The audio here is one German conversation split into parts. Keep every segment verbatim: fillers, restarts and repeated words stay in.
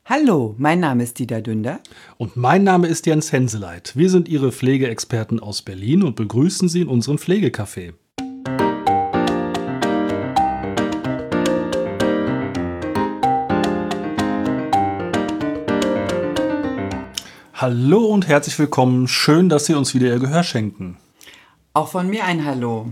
Hallo, mein Name ist Dieter Dünder. Und mein Name ist Jens Henseleit. Wir sind Ihre Pflegeexperten aus Berlin und begrüßen Sie in unserem Pflegecafé. Hallo und herzlich willkommen. Schön, dass Sie uns wieder Ihr Gehör schenken. Auch von mir ein Hallo.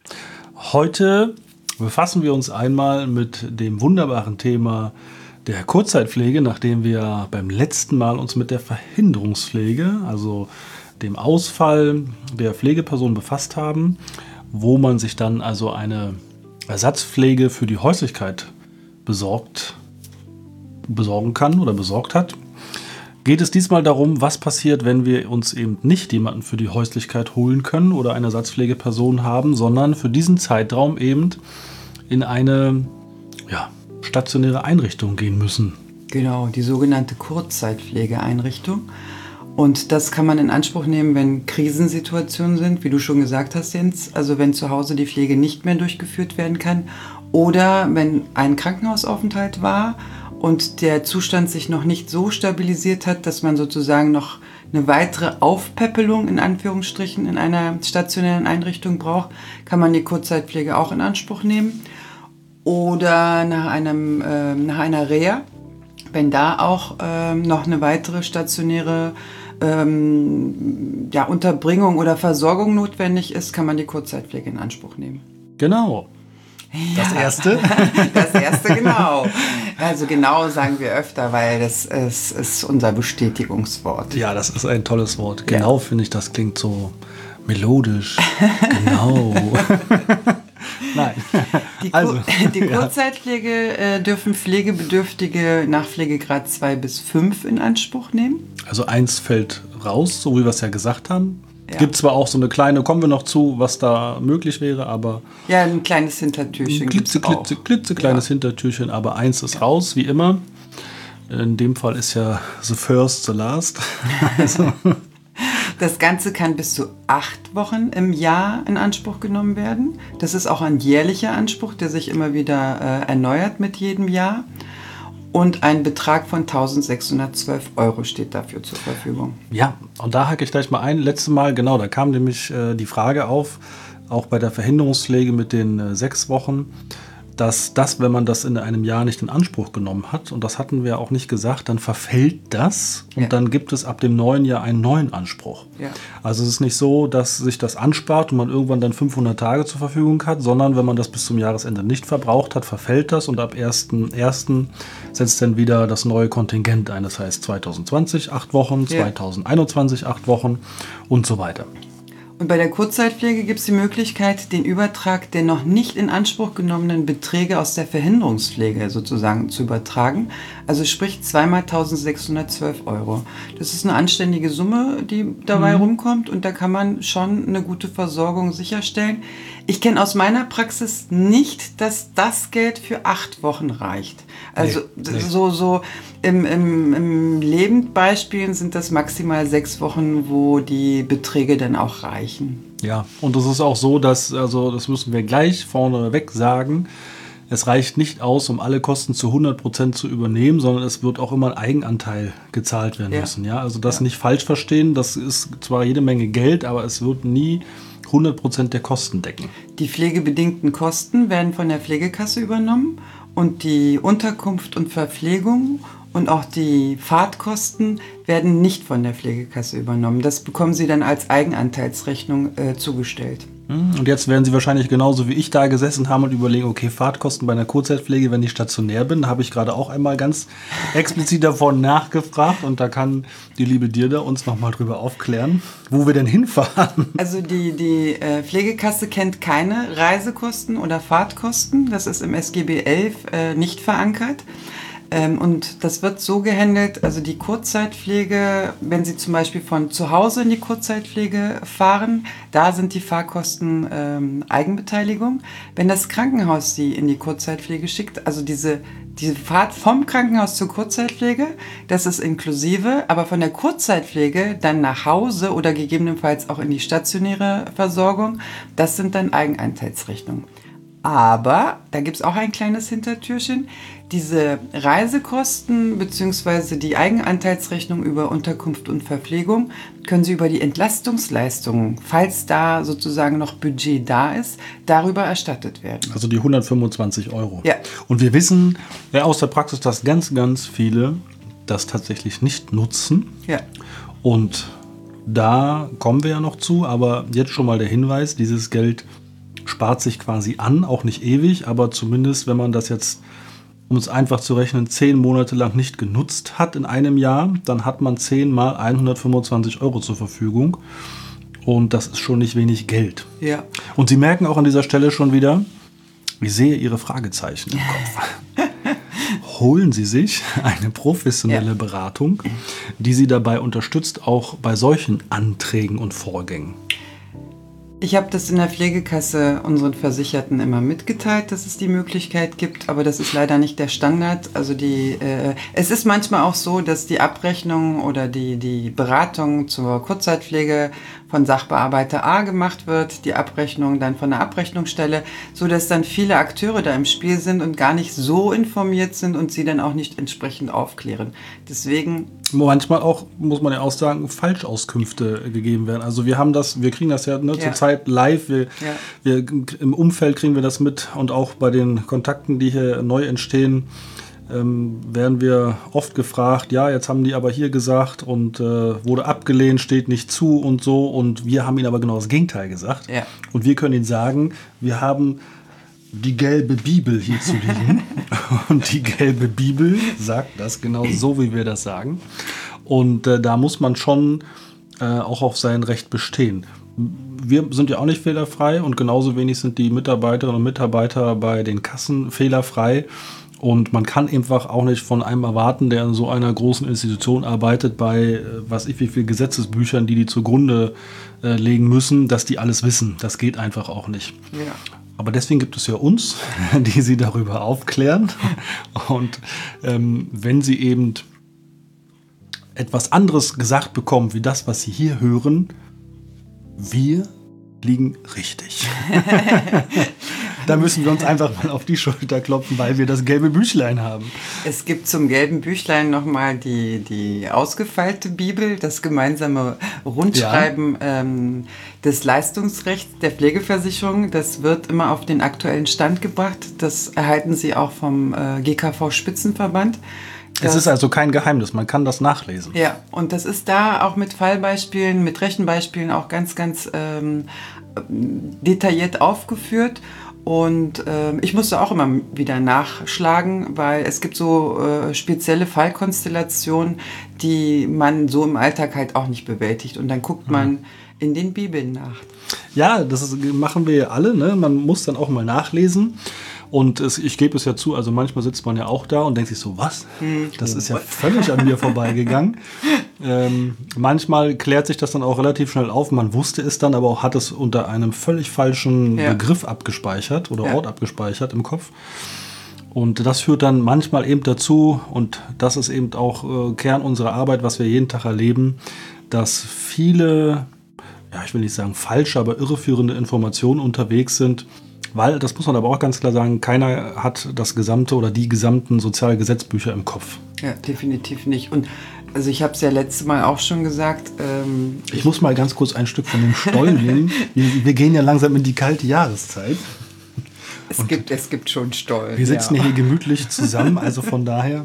Heute befassen wir uns einmal mit dem wunderbaren Thema der Kurzzeitpflege, nachdem wir beim letzten Mal uns mit der Verhinderungspflege, also dem Ausfall der Pflegeperson befasst haben, wo man sich dann also eine Ersatzpflege für die Häuslichkeit besorgt, besorgen kann oder besorgt hat. Geht es diesmal darum, was passiert, wenn wir uns eben nicht jemanden für die Häuslichkeit holen können oder eine Ersatzpflegeperson haben, sondern für diesen Zeitraum eben in eine ja, stationäre Einrichtung gehen müssen. Genau, die sogenannte Kurzzeitpflegeeinrichtung. Und das kann man in Anspruch nehmen, wenn Krisensituationen sind, wie du schon gesagt hast, Jens. Also wenn zu Hause die Pflege nicht mehr durchgeführt werden kann oder wenn ein Krankenhausaufenthalt war und der Zustand sich noch nicht so stabilisiert hat, dass man sozusagen noch eine weitere Aufpäppelung in Anführungsstrichen in einer stationären Einrichtung braucht, kann man die Kurzzeitpflege auch in Anspruch nehmen. Oder nach, einem, äh, nach einer Reha, wenn da auch ähm, noch eine weitere stationäre ähm, ja, Unterbringung oder Versorgung notwendig ist, kann man die Kurzzeitpflege in Anspruch nehmen. Genau. Das Ja. erste? Das erste, genau. Also genau sagen wir öfter, weil das ist, ist unser Bestätigungswort. Ja, das ist ein tolles Wort. Genau, ja. Finde ich, das klingt so melodisch. Genau. Nein. Die, also, die Kurzzeitpflege äh, dürfen Pflegebedürftige nach Pflegegrad zwei bis fünf in Anspruch nehmen. Also eins fällt raus, so wie wir es ja gesagt haben. Es Ja. gibt zwar auch so eine kleine, kommen wir noch zu, was da möglich wäre, aber... Ja, ein kleines Hintertürchen Ein klitze, gibt's auch. klitze, klitzekleines Ja. Hintertürchen, aber eins ist raus, wie immer. In dem Fall ist ja the first, the last. Also, Das Ganze kann bis zu acht Wochen im Jahr in Anspruch genommen werden. Das ist auch ein jährlicher Anspruch, der sich immer wieder äh, erneuert mit jedem Jahr. Und ein Betrag von eintausendsechshundertzwölf Euro steht dafür zur Verfügung. ja, und da hake ich gleich mal ein. Letztes Mal, genau, da kam nämlich äh, die Frage auf, auch bei der Verhinderungspflege mit den äh, sechs Wochen, dass das, wenn man das in einem Jahr nicht in Anspruch genommen hat, und das hatten wir auch nicht gesagt, dann verfällt das und Ja. dann gibt es ab dem neuen Jahr einen neuen Anspruch. Ja. Also es ist nicht so, dass sich das anspart und man irgendwann dann fünfhundert Tage zur Verfügung hat, sondern wenn man das bis zum Jahresende nicht verbraucht hat, verfällt das und ab ersten ersten setzt dann wieder das neue Kontingent ein. Das heißt zweitausendzwanzig acht Wochen, Ja. zweitausendeinundzwanzig acht Wochen und so weiter. Und bei der Kurzzeitpflege gibt es die Möglichkeit, den Übertrag der noch nicht in Anspruch genommenen Beträge aus der Verhinderungspflege sozusagen zu übertragen. Also sprich zweimal eintausendsechshundertzwölf Euro. Das ist eine anständige Summe, die dabei mhm. rumkommt und da kann man schon eine gute Versorgung sicherstellen. Ich kenne aus meiner Praxis nicht, dass das Geld für acht Wochen reicht. Also Nee, nee. so, so im, im, im Lebendbeispielen sind das maximal sechs Wochen, wo die Beträge dann auch reichen. Ja, und es ist auch so, dass, also das müssen wir gleich vorneweg sagen, es reicht nicht aus, um alle Kosten zu hundert Prozent zu übernehmen, sondern es wird auch immer ein Eigenanteil gezahlt werden Ja. müssen. Ja? Also das Ja. nicht falsch verstehen, das ist zwar jede Menge Geld, aber es wird nie hundert Prozent der Kosten decken. Die pflegebedingten Kosten werden von der Pflegekasse übernommen und die Unterkunft und Verpflegung und auch die Fahrtkosten werden nicht von der Pflegekasse übernommen. Das bekommen Sie dann als Eigenanteilsrechnung äh, zugestellt. Und jetzt werden Sie wahrscheinlich genauso wie ich da gesessen haben und überlegen, okay, Fahrtkosten bei einer Kurzzeitpflege, wenn ich stationär bin, da habe ich gerade auch einmal ganz explizit davon nachgefragt und da kann die liebe Dirda uns nochmal drüber aufklären, wo wir denn hinfahren. Also die, die äh, Pflegekasse kennt keine Reisekosten oder Fahrtkosten. Das ist im S G B elf äh, nicht verankert. Ähm, und das wird so gehandelt, also die Kurzzeitpflege, wenn Sie zum Beispiel von zu Hause in die Kurzzeitpflege fahren, da sind die Fahrkosten ähm, Eigenbeteiligung. Wenn das Krankenhaus Sie in die Kurzzeitpflege schickt, also diese, diese Fahrt vom Krankenhaus zur Kurzzeitpflege, das ist inklusive, aber von der Kurzzeitpflege dann nach Hause oder gegebenenfalls auch in die stationäre Versorgung, das sind dann Eigenanteilsrechnungen. Aber, da gibt es auch ein kleines Hintertürchen, diese Reisekosten bzw. die Eigenanteilsrechnung über Unterkunft und Verpflegung können Sie über die Entlastungsleistungen, falls da sozusagen noch Budget da ist, darüber erstattet werden. Also die hundertfünfundzwanzig Euro. Ja. Und wir wissen ja aus der Praxis, dass ganz, ganz viele das tatsächlich nicht nutzen. Ja. Und da kommen wir ja noch zu, aber jetzt schon mal der Hinweis, dieses Geld spart sich quasi an, auch nicht ewig, aber zumindest, wenn man das jetzt, um es einfach zu rechnen, zehn Monate lang nicht genutzt hat in einem Jahr, dann hat man zehn mal hundertfünfundzwanzig Euro zur Verfügung und das ist schon nicht wenig Geld. Ja. Und Sie merken auch an dieser Stelle schon wieder, ich sehe Ihre Fragezeichen im Kopf. Holen Sie sich eine professionelle ja. Beratung, die Sie dabei unterstützt, auch bei solchen Anträgen und Vorgängen. Ich habe das in der Pflegekasse unseren Versicherten immer mitgeteilt, dass es die Möglichkeit gibt, aber das ist leider nicht der Standard. Also die, äh, es ist manchmal auch so, dass die Abrechnung oder die, die Beratung zur Kurzzeitpflege von Sachbearbeiter A gemacht wird, die Abrechnung dann von der Abrechnungsstelle, sodass dann viele Akteure da im Spiel sind und gar nicht so informiert sind und sie dann auch nicht entsprechend aufklären. Deswegen... Manchmal auch, muss man ja auch sagen, Falschauskünfte gegeben werden. Also wir haben das, wir kriegen das ja, ne, ja. zurzeit live, wir, ja. wir, im Umfeld kriegen wir das mit und auch bei den Kontakten, die hier neu entstehen, ähm, werden wir oft gefragt, ja, jetzt haben die aber hier gesagt und äh, wurde abgelehnt, steht nicht zu und so und wir haben ihnen aber genau das Gegenteil gesagt. Ja. Und wir können ihnen sagen, wir haben die gelbe Bibel hier zu liegen und die gelbe Bibel sagt das genau so, wie wir das sagen. Und äh, da muss man schon äh, auch auf sein Recht bestehen. Wir sind ja auch nicht fehlerfrei und genauso wenig sind die Mitarbeiterinnen und Mitarbeiter bei den Kassen fehlerfrei. Und man kann einfach auch nicht von einem erwarten, der in so einer großen Institution arbeitet, bei äh, was ich wie viel Gesetzesbüchern, die die zugrunde äh, legen müssen, dass die alles wissen. Das geht einfach auch nicht. Ja. Aber deswegen gibt es ja uns, die Sie darüber aufklären. Und ähm, wenn Sie eben etwas anderes gesagt bekommen, wie das, was Sie hier hören, wir liegen richtig. Da müssen wir uns einfach mal auf die Schulter klopfen, weil wir das gelbe Büchlein haben. Es gibt zum gelben Büchlein nochmal die, die ausgefeilte Bibel, das gemeinsame Rundschreiben ja. ähm, des Leistungsrechts der Pflegeversicherung. Das wird immer auf den aktuellen Stand gebracht. Das erhalten Sie auch vom äh, G K V-Spitzenverband. Es ist also kein Geheimnis, man kann das nachlesen. Ja, und das ist da auch mit Fallbeispielen, mit Rechenbeispielen auch ganz, ganz ähm, detailliert aufgeführt. Und äh, ich musste auch immer wieder nachschlagen, weil es gibt so äh, spezielle Fallkonstellationen, die man so im Alltag halt auch nicht bewältigt. Und dann guckt man mhm. in den Bibeln nach. Ja, das ist, machen wir ja alle, ne? Man muss dann auch mal nachlesen. Und es, ich gebe es ja zu, also manchmal sitzt man ja auch da und denkt sich so, was? Das ist ja völlig an mir vorbeigegangen. Ähm, manchmal klärt sich das dann auch relativ schnell auf. Man wusste es dann, aber auch hat es unter einem völlig falschen ja. Begriff abgespeichert oder ja. Ort abgespeichert im Kopf. Und das führt dann manchmal eben dazu, und das ist eben auch äh, Kern unserer Arbeit, was wir jeden Tag erleben, dass viele, ja, ich will nicht sagen falsche, aber irreführende Informationen unterwegs sind. Weil, das muss man aber auch ganz klar sagen, keiner hat das gesamte oder die gesamten Sozialgesetzbücher im Kopf. Ja, definitiv nicht. Und also ich habe es ja letztes Mal auch schon gesagt. Ähm, ich muss mal ganz kurz ein Stück von dem Stollen nehmen. Wir, wir gehen ja langsam in die kalte Jahreszeit. Es, gibt, es gibt schon Stollen. Wir sitzen ja hier gemütlich zusammen, also von daher...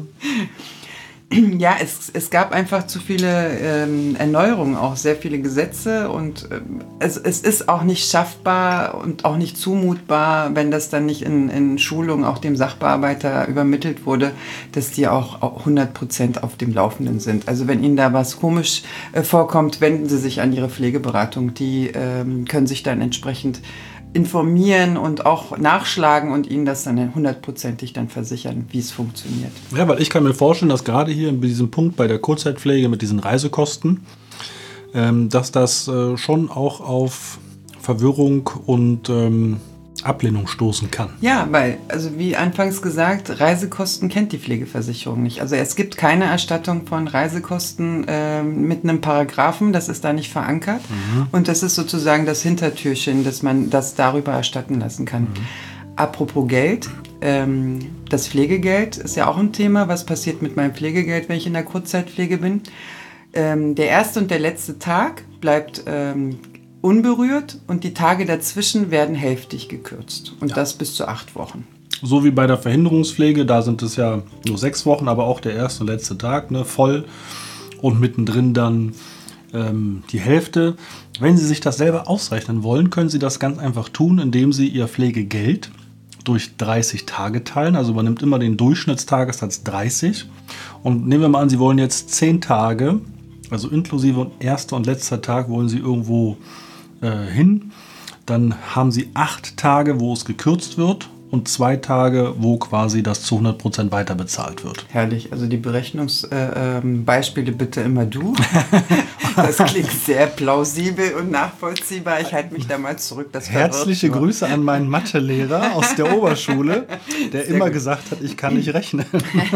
Ja, es, es gab einfach zu viele ähm, Erneuerungen, auch sehr viele Gesetze und ähm, es, es ist auch nicht schaffbar und auch nicht zumutbar, wenn das dann nicht in, in Schulung auch dem Sachbearbeiter übermittelt wurde, dass die auch hundert Prozent auf dem Laufenden sind. Also wenn Ihnen da was komisch äh, vorkommt, wenden Sie sich an Ihre Pflegeberatung. Die ähm, können sich dann entsprechend informieren und auch nachschlagen und Ihnen das dann hundertprozentig dann versichern, wie es funktioniert. Ja, weil ich kann mir vorstellen, dass gerade hier in diesem Punkt bei der Kurzzeitpflege mit diesen Reisekosten, ähm, dass das äh, schon auch auf Verwirrung und ähm, Ablehnung stoßen kann. Ja, weil, also wie anfangs gesagt, Reisekosten kennt die Pflegeversicherung nicht. Also es gibt keine Erstattung von Reisekosten äh, mit einem Paragraphen, das ist da nicht verankert. Mhm. Und das ist sozusagen das Hintertürchen, dass man das darüber erstatten lassen kann. Mhm. Apropos Geld, ähm, das Pflegegeld ist ja auch ein Thema. Was passiert mit meinem Pflegegeld, wenn ich in der Kurzzeitpflege bin? Ähm, der erste und der letzte Tag bleibt ähm, unberührt und die Tage dazwischen werden hälftig gekürzt. Und ja. das bis zu acht Wochen. So wie bei der Verhinderungspflege, da sind es ja nur sechs Wochen, aber auch der erste und letzte Tag, ne, voll und mittendrin dann ähm, die Hälfte. Wenn Sie sich das selber ausrechnen wollen, können Sie das ganz einfach tun, indem Sie Ihr Pflegegeld durch dreißig Tage teilen. Also man nimmt immer den Durchschnittstagessatz dreißig. Und nehmen wir mal an, Sie wollen jetzt zehn Tage, also inklusive erster und letzter Tag, wollen Sie irgendwo äh, hin. Dann haben Sie acht Tage, wo es gekürzt wird. Und zwei Tage, wo quasi das zu hundert Prozent weiter bezahlt wird. Herrlich. Also die Berechnungsbeispiele äh, bitte immer du. Das klingt sehr plausibel und nachvollziehbar. Ich halte mich da mal zurück. Das Herzliche nur. Grüße an meinen Mathelehrer aus der Oberschule, der sehr immer gut. gesagt hat, ich kann nicht rechnen.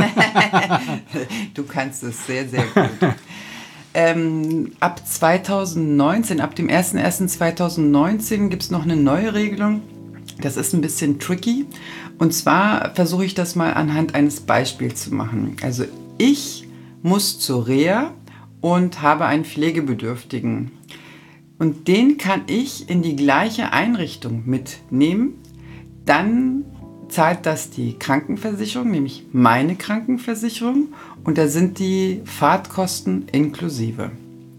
Du kannst es sehr, sehr gut. Ähm, ab zweitausendneunzehn, ab dem erster erster zweitausendneunzehn gibt es noch eine neue Regelung. Das ist ein bisschen tricky. Und zwar versuche ich das mal anhand eines Beispiels zu machen. Also ich muss zur Reha und habe einen Pflegebedürftigen. Und den kann ich in die gleiche Einrichtung mitnehmen. Dann zahlt das die Krankenversicherung, nämlich meine Krankenversicherung. Und da sind die Fahrtkosten inklusive.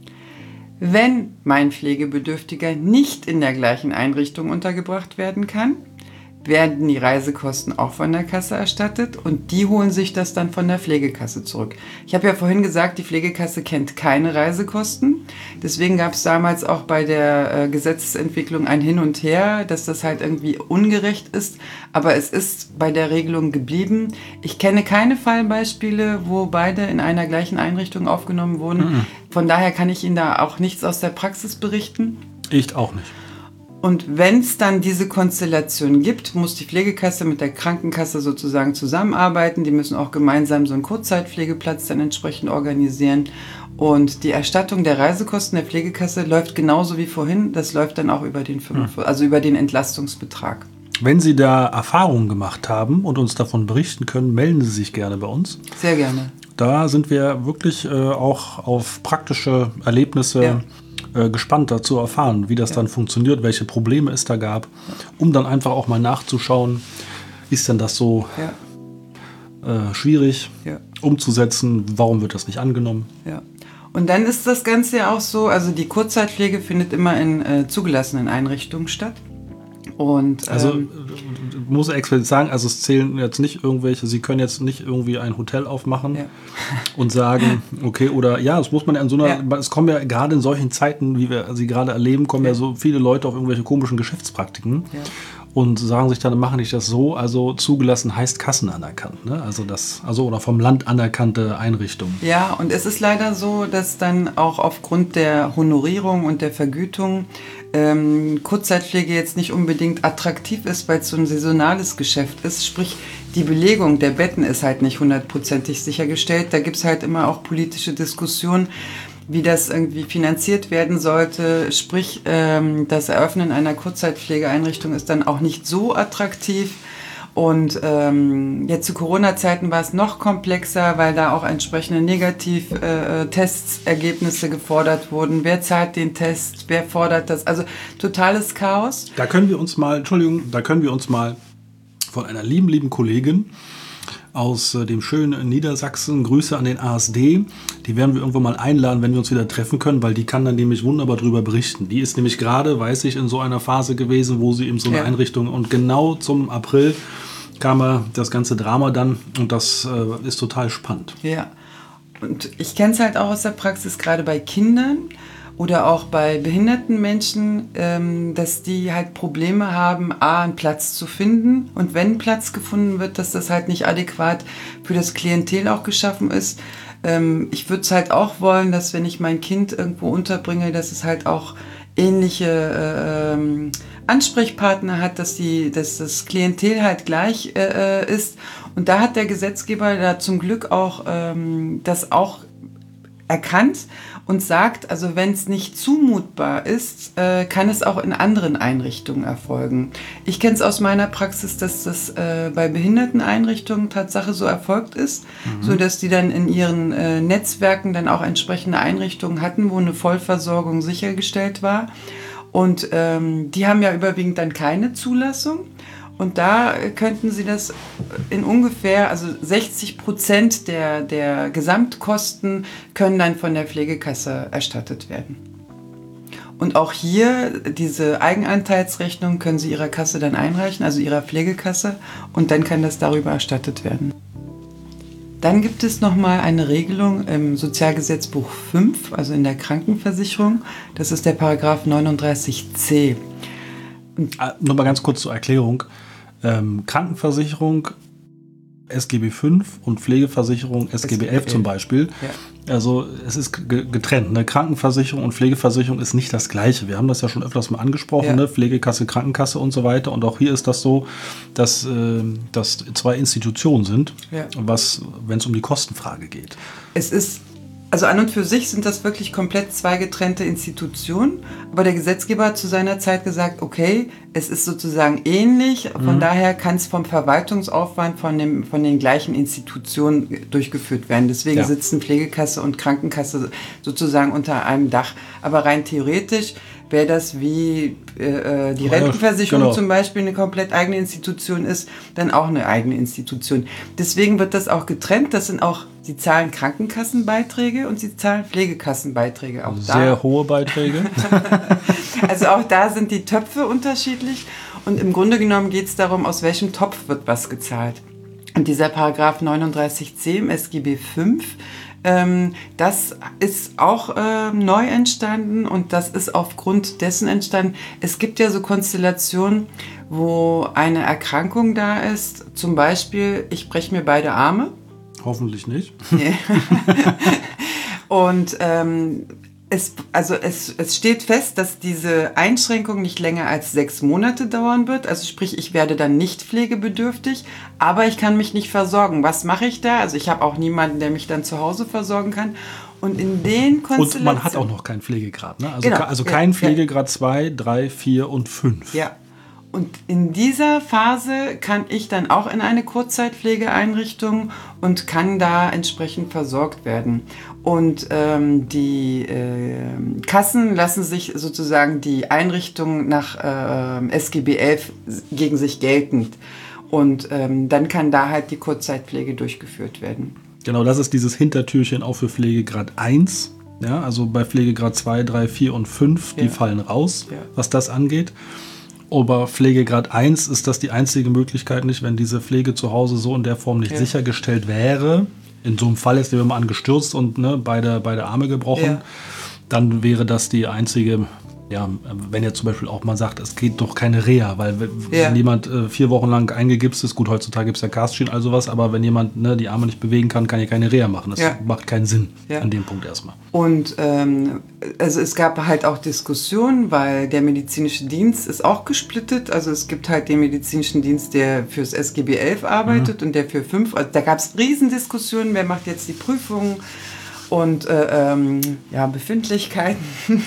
Wenn mein Pflegebedürftiger nicht in der gleichen Einrichtung untergebracht werden kann, werden die Reisekosten auch von der Kasse erstattet und die holen sich das dann von der Pflegekasse zurück. Ich habe ja vorhin gesagt, die Pflegekasse kennt keine Reisekosten. Deswegen gab es damals auch bei der äh, Gesetzesentwicklung ein Hin und Her, dass das halt irgendwie ungerecht ist. Aber es ist bei der Regelung geblieben. Ich kenne keine Fallbeispiele, wo beide in einer gleichen Einrichtung aufgenommen wurden. Mhm. Von daher kann ich Ihnen da auch nichts aus der Praxis berichten. Ich auch nicht. Und wenn es dann diese Konstellation gibt, muss die Pflegekasse mit der Krankenkasse sozusagen zusammenarbeiten. Die müssen auch gemeinsam so einen Kurzzeitpflegeplatz dann entsprechend organisieren. Und die Erstattung der Reisekosten der Pflegekasse läuft genauso wie vorhin. Das läuft dann auch über den, fünf, also über den Entlastungsbetrag. Wenn Sie da Erfahrungen gemacht haben und uns davon berichten können, melden Sie sich gerne bei uns. Sehr gerne. Da sind wir wirklich äh, auch auf praktische Erlebnisse ja. äh, gespannt, da zu erfahren, wie das ja. dann funktioniert, welche Probleme es da gab, ja. um dann einfach auch mal nachzuschauen, ist denn das so ja. äh, schwierig ja. umzusetzen, warum wird das nicht angenommen? Ja. Und dann ist das Ganze ja auch so, also die Kurzzeitpflege findet immer in äh, zugelassenen Einrichtungen statt. Und, ähm, also muss ich explizit sagen, also es zählen jetzt nicht irgendwelche, Sie können jetzt nicht irgendwie ein Hotel aufmachen ja. und sagen, okay, oder ja, das muss man ja in so einer, ja. es kommen ja gerade in solchen Zeiten, wie wir sie gerade erleben, kommen ja, ja so viele Leute auf irgendwelche komischen Geschäftspraktiken ja. und sagen sich dann, mache ich das so, also zugelassen heißt Kassen anerkannt, ne? Also das, also oder vom Land anerkannte Einrichtungen. Ja, und es ist leider so, dass dann auch aufgrund der Honorierung und der Vergütung ähm, Kurzzeitpflege jetzt nicht unbedingt attraktiv ist, weil es so ein saisonales Geschäft ist. Sprich, die Belegung der Betten ist halt nicht hundertprozentig sichergestellt. Da gibt es halt immer auch politische Diskussionen, wie das irgendwie finanziert werden sollte. Sprich, ähm, das Eröffnen einer Kurzzeitpflegeeinrichtung ist dann auch nicht so attraktiv. Und ähm, jetzt zu Corona-Zeiten war es noch komplexer, weil da auch entsprechende Negativ-Tests-Ergebnisse äh, gefordert wurden. Wer zahlt den Test? Wer fordert das? Also totales Chaos. Da können wir uns mal, Entschuldigung, da können wir uns mal von einer lieben, lieben Kollegin aus äh, dem schönen Niedersachsen, Grüße an den A S D, die werden wir irgendwo mal einladen, wenn wir uns wieder treffen können, weil die kann dann nämlich wunderbar drüber berichten. Die ist nämlich gerade, weiß ich, in so einer Phase gewesen, wo sie in so einer ja. Einrichtung und genau zum April kam äh, das ganze Drama dann und das äh, ist total spannend. Ja, und ich kenne es halt auch aus der Praxis, gerade bei Kindern oder auch bei behinderten Menschen, ähm, dass die halt Probleme haben, A, einen Platz zu finden und wenn Platz gefunden wird, dass das halt nicht adäquat für das Klientel auch geschaffen ist. Ähm, ich würde es halt auch wollen, dass wenn ich mein Kind irgendwo unterbringe, dass es halt auch ähnliche äh, ähm, Ansprechpartner hat, dass, die, dass das Klientel halt gleich äh, ist. Und da hat der Gesetzgeber da zum Glück auch ähm, das auch erkannt und sagt, also wenn es nicht zumutbar ist, äh, kann es auch in anderen Einrichtungen erfolgen. Ich kenne es aus meiner Praxis, dass das äh, bei Behinderteneinrichtungen Tatsache so erfolgt ist, mhm. sodass die dann in ihren äh, Netzwerken dann auch entsprechende Einrichtungen hatten, wo eine Vollversorgung sichergestellt war. Und ähm, die haben ja überwiegend dann keine Zulassung. Und da könnten Sie das in ungefähr, also sechzig Prozent der, der Gesamtkosten können dann von der Pflegekasse erstattet werden. Und auch hier, diese Eigenanteilsrechnung können Sie Ihrer Kasse dann einreichen, also Ihrer Pflegekasse, und dann kann das darüber erstattet werden. Dann gibt es nochmal eine Regelung im Sozialgesetzbuch fünf, also in der Krankenversicherung. Das ist der Paragraph neununddreißig c. Ah, nochmal ganz kurz zur Erklärung. Ähm, Krankenversicherung S G B fünf und Pflegeversicherung S G B elf zum Beispiel. Ja. Also es ist g- getrennt. Ne? Krankenversicherung und Pflegeversicherung ist nicht das Gleiche. Wir haben das ja schon öfters mal angesprochen, ja. ne? Pflegekasse, Krankenkasse und so weiter. Und auch hier ist das so, dass äh, das zwei Institutionen sind, ja. was, wenn es um die Kostenfrage geht. Es ist Also an und für sich sind das wirklich komplett zwei getrennte Institutionen, aber der Gesetzgeber hat zu seiner Zeit gesagt, okay, es ist sozusagen ähnlich, von mhm. daher kann es vom Verwaltungsaufwand von, dem, von den gleichen Institutionen durchgeführt werden. Deswegen ja. sitzen Pflegekasse und Krankenkasse sozusagen unter einem Dach. Aber rein theoretisch wäre das wie äh, die Rentenversicherung genau. zum Beispiel eine komplett eigene Institution ist, dann auch eine eigene Institution. Deswegen wird das auch getrennt. Das sind auch, sie zahlen Krankenkassenbeiträge und sie zahlen Pflegekassenbeiträge. Auch Sehr da. hohe Beiträge. Also auch da sind die Töpfe unterschiedlich. Und im Grunde genommen geht es darum, aus welchem Topf wird was gezahlt. Und dieser Paragraph neununddreißig c im S G B fünf, Ähm, das ist auch äh, neu entstanden und das ist aufgrund dessen entstanden. Es gibt ja so Konstellationen, wo eine Erkrankung da ist. Zum Beispiel, ich breche mir beide Arme. Hoffentlich nicht. Und ähm, es, also es, es steht fest, dass diese Einschränkung nicht länger als sechs Monate dauern wird. Also sprich, ich werde dann nicht pflegebedürftig, aber ich kann mich nicht versorgen. Was mache ich da? Also ich habe auch niemanden, der mich dann zu Hause versorgen kann. Und in den Konstellationen... Und man hat auch noch keinen Pflegegrad, ne? Also, genau, also kein ja, Pflegegrad zwei, drei, vier und fünf. Ja. Und in dieser Phase kann ich dann auch in eine Kurzzeitpflegeeinrichtung und kann da entsprechend versorgt werden. Und ähm, die äh, Kassen lassen sich sozusagen die Einrichtung nach äh, S G B elf gegen sich geltend. Und ähm, dann kann da halt die Kurzzeitpflege durchgeführt werden. Genau, das ist dieses Hintertürchen auch für Pflegegrad eins. Ja, also bei Pflegegrad zwei, drei, vier und fünf, die ja. fallen raus, ja. was das angeht. Aber Pflegegrad eins ist das die einzige Möglichkeit nicht, wenn diese Pflege zu Hause so in der Form nicht ja. sichergestellt wäre. In so einem Fall ist, nehmen wir mal an, gestürzt und ne, beide, beide Arme gebrochen. Ja. Dann wäre das die einzige, ja, wenn jetzt zum Beispiel auch mal sagt, es geht doch keine Reha, weil wenn ja. jemand äh, vier Wochen lang eingegipst ist, gut, heutzutage gibt es ja Cast-Schienen, all sowas, aber wenn jemand ne, die Arme nicht bewegen kann, kann ja keine Reha machen. Das ja. macht keinen Sinn ja. an dem Punkt erstmal. Und ähm, also es gab halt auch Diskussionen, weil der medizinische Dienst ist auch gesplittet. Also es gibt halt den medizinischen Dienst, der fürs S G B elf arbeitet mhm. und der für fünf. Also da gab es Riesendiskussionen, wer macht jetzt die Prüfungen und äh, ähm, ja, Befindlichkeiten,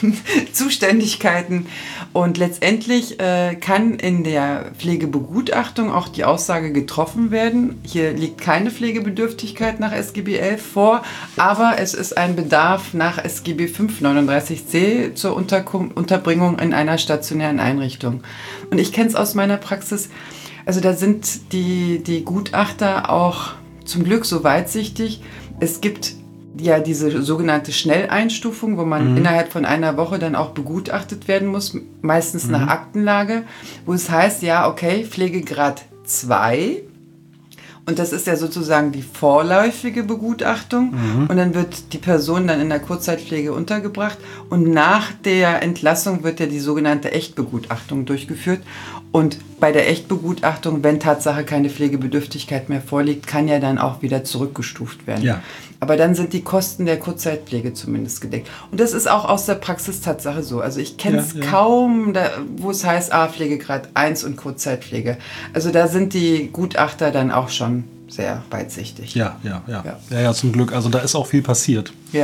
Zuständigkeiten. Und letztendlich äh, kann in der Pflegebegutachtung auch die Aussage getroffen werden, hier liegt keine Pflegebedürftigkeit nach S G B elf vor, aber es ist ein Bedarf nach S G B fünf neununddreißig c zur Unterkum- Unterbringung in einer stationären Einrichtung. Und ich kenne es aus meiner Praxis, also da sind die, die Gutachter auch zum Glück so weitsichtig. Es gibt ja diese sogenannte Schnelleinstufung, wo man mhm. innerhalb von einer Woche dann auch begutachtet werden muss, meistens mhm. nach Aktenlage, wo es heißt, ja, okay, Pflegegrad zwei, und das ist ja sozusagen die vorläufige Begutachtung, mhm. und dann wird die Person dann in der Kurzzeitpflege untergebracht und nach der Entlassung wird ja die sogenannte Echtbegutachtung durchgeführt. Und bei der Echtbegutachtung, wenn Tatsache keine Pflegebedürftigkeit mehr vorliegt, kann ja dann auch wieder zurückgestuft werden. Ja. Aber dann sind die Kosten der Kurzzeitpflege zumindest gedeckt. Und das ist auch aus der Praxis Tatsache so. Also ich kenne es ja, ja. kaum, da, wo es heißt, ah, Pflegegrad eins und Kurzzeitpflege. Also da sind die Gutachter dann auch schon sehr weitsichtig. Ja, ja, ja. Ja, ja, ja zum Glück. Also da ist auch viel passiert. Ja.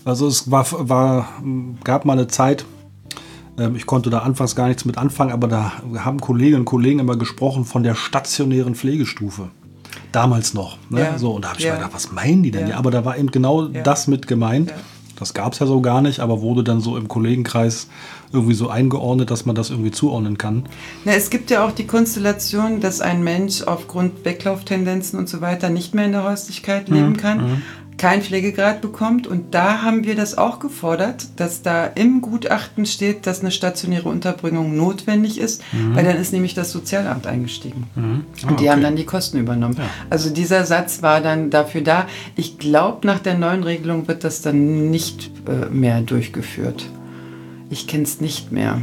Also es war, war, gab mal eine Zeit, ähm, ich konnte da anfangs gar nichts mit anfangen, aber da haben Kolleginnen und Kollegen immer gesprochen von der stationären Pflegestufe. Damals noch. Ne? Ja. So, und da habe ich Ja. mir gedacht, was meinen die denn? Ja. Ja, aber da war eben genau Ja. das mit gemeint. Ja. Das gab es ja so gar nicht, aber wurde dann so im Kollegenkreis irgendwie so eingeordnet, dass man das irgendwie zuordnen kann. Na, es gibt ja auch die Konstellation, dass ein Mensch aufgrund Weglauftendenzen und so weiter nicht mehr in der Häuslichkeit leben kann, keinen Pflegegrad bekommt. Und da haben wir das auch gefordert, dass da im Gutachten steht, dass eine stationäre Unterbringung notwendig ist, weil dann ist nämlich das Sozialamt eingestiegen. Mhm. Ah, Und die okay. haben dann die Kosten übernommen. Ja. Also dieser Satz war dann dafür da. Ich glaube, nach der neuen Regelung wird das dann nicht äh, mehr durchgeführt. Ich kenne es nicht mehr.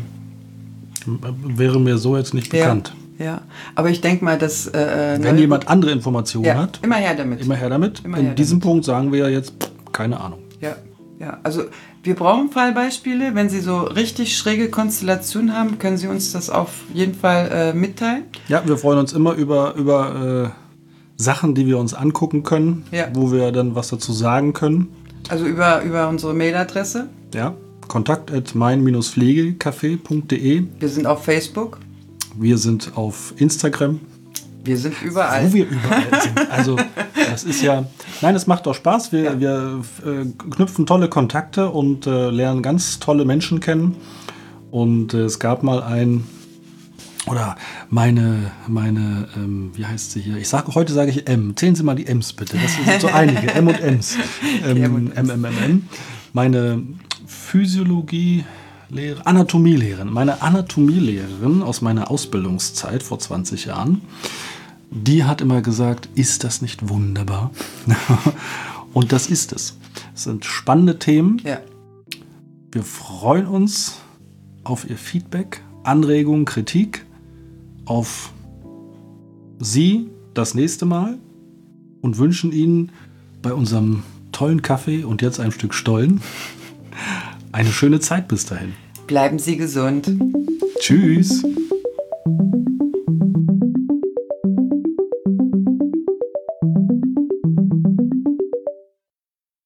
Wäre mir so jetzt nicht bekannt. Ja, ja. Aber ich denke mal, dass... Äh, Wenn jemand andere Informationen ja, hat, immer her damit. immer her damit. Immer In her diesem damit. Punkt sagen wir ja jetzt, pff, keine Ahnung. Ja, ja. Also wir brauchen Fallbeispiele. Wenn Sie so richtig schräge Konstellationen haben, können Sie uns das auf jeden Fall äh, mitteilen. Ja, wir freuen uns immer über, über äh, Sachen, die wir uns angucken können, Ja. wo wir dann was dazu sagen können. Also über, über unsere Mailadresse. Ja, kontakt at mein pflegecafé punkt de. Wir sind auf Facebook. Wir sind auf Instagram, Wir sind überall. wo wir überall sind. Also das ist ja, nein, es macht doch Spaß. Wir, Ja. wir äh, knüpfen tolle Kontakte und äh, lernen ganz tolle Menschen kennen. Und äh, es gab mal ein, oder meine, meine, ähm, wie heißt sie hier? Ich sage, heute sage ich M. Zählen Sie mal die M's bitte. Das sind so einige, M und M's. Ähm, M und M, M, M, M. Meine Physiologie... Lehre, Anatomielehrerin, meine Anatomielehrerin aus meiner Ausbildungszeit vor zwanzig Jahren, die hat immer gesagt, ist das nicht wunderbar? Und das ist es. Es sind spannende Themen. Ja. Wir freuen uns auf Ihr Feedback, Anregungen, Kritik, auf Sie das nächste Mal und wünschen Ihnen bei unserem tollen Kaffee und jetzt ein Stück Stollen eine schöne Zeit bis dahin. Bleiben Sie gesund. Tschüss.